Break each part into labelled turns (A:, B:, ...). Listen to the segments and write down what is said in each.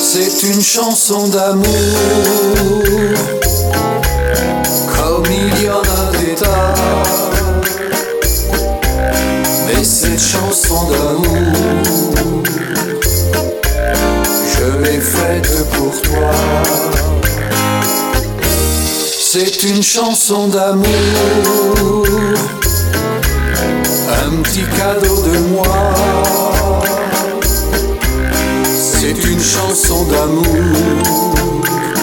A: C'est une chanson d'amour, comme il y en a des tas. Mais cette chanson d'amour, je l'ai faite pour toi. C'est une chanson d'amour, un petit cadeau de moi. C'est une chanson d'amour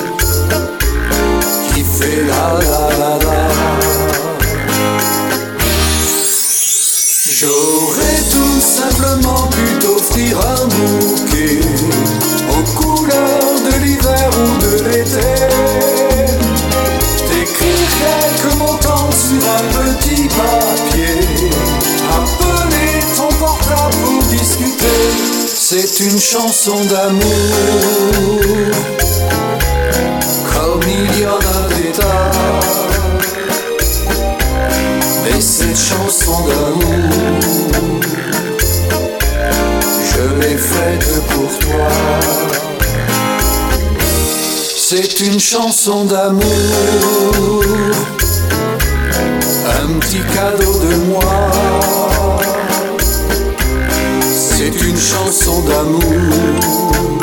A: qui fait la la la la. J'aurais tout simplement pu t'offrir un bouquet aux couleurs de l'hiver ou de l'été. T'écrire quelques mots tendres sur un petit papier, appeler ton portable pour discuter. C'est une chanson d'amour, comme il y en a des tas. Mais cette chanson d'amour, je l'ai faite pour toi. C'est une chanson d'amour, un petit cadeau de moi. C'est une chanson d'amour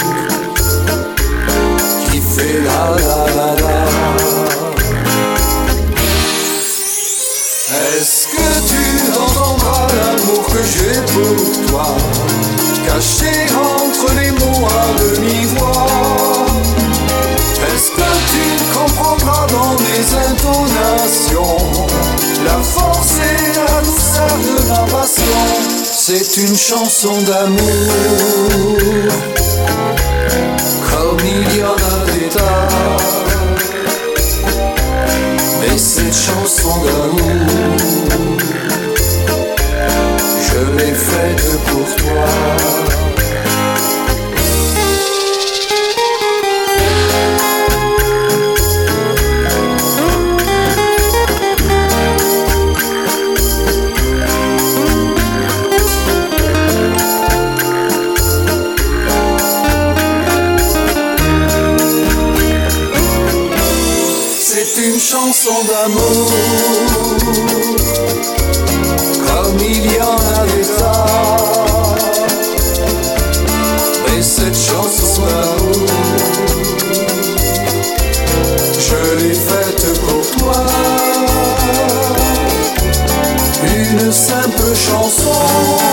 A: qui fait la la la la. Est-ce que tu entendras l'amour que j'ai pour toi, caché entre les mots à demi-voix? Est-ce que tu comprendras dans mes intonations la force et la douceur de ma passion? C'est une chanson d'amour, comme il y en a des tas. Mais cette chanson d'amour, je l'ai faite pour toi. C'est une chanson d'amour, comme il y en a des tas. Mais cette chanson d'amour, je l'ai faite pour toi. Une simple chanson